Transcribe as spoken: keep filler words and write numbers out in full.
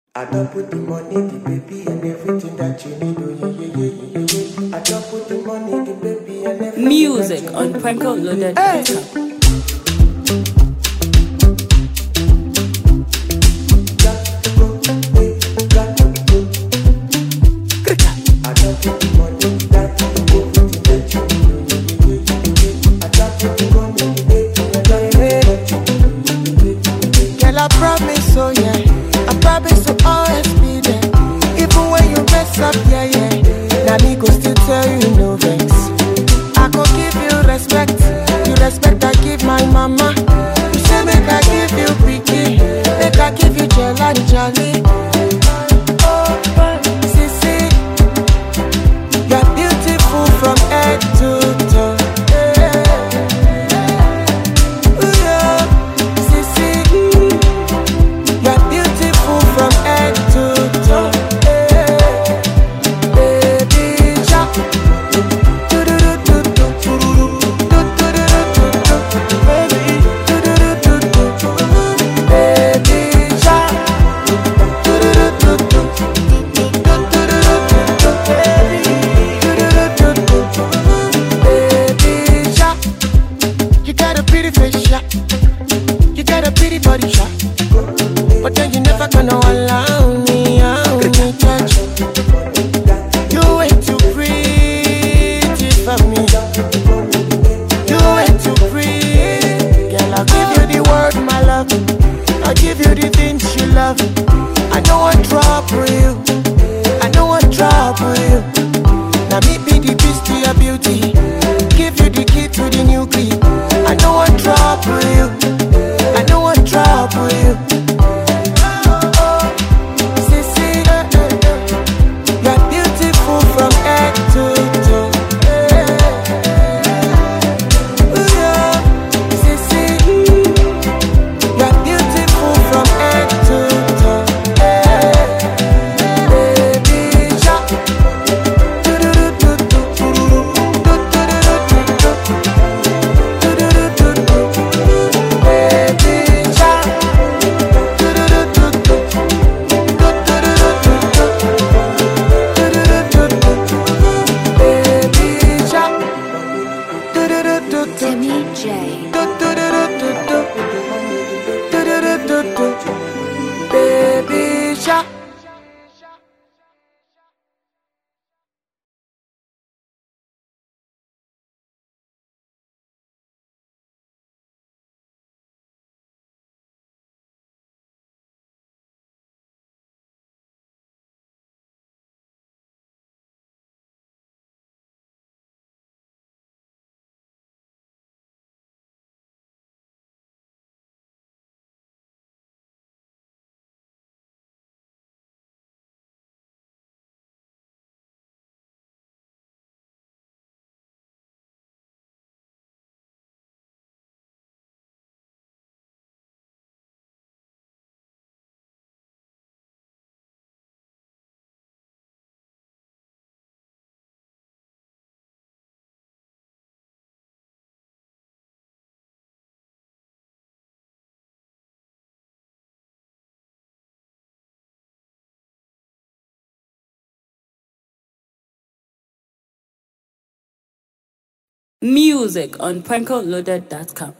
I don't put the money, the baby, and everything that you need. Oh, yeah, yeah, yeah, yeah, yeah. I don't put the money, the baby, and everything. Music that you on Pranko Loaded. Hey. I promise, oh yeah, I promise to always be there. Even when you mess up, yeah, yeah. Now me go still tell you no vex. I go give you respect, you respect I give my mama. You say make I give you picky, make I give you jelly, jelly. Oh, sissy, you're beautiful from head to toe. But then you never gonna allow me, allow me touch. You way too pretty for me. You way too pretty. Girl, I'll give you the word, my love. I'll give you the things you love. I know what trouble you. I know what trouble you. Now me be the beast to your beauty. Give you the key to the new key. I know what trouble you. I know what trouble you. Baby shark. Music on Pranko Loaded dot com.